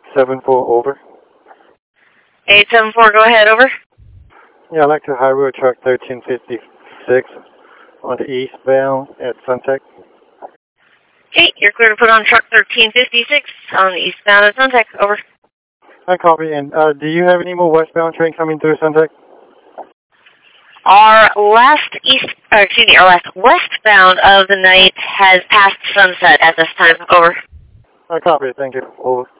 874, over. 874, go ahead, over. Yeah, I'd like to hire truck 1356 on the eastbound at Suntec. Okay, you're clear to put on truck 1356 on the eastbound at Suntec, over. I copy. And do you have any more westbound train coming through Suntec? Our last westbound of the night has passed sunset at this time, over. I copy. Thank you, over.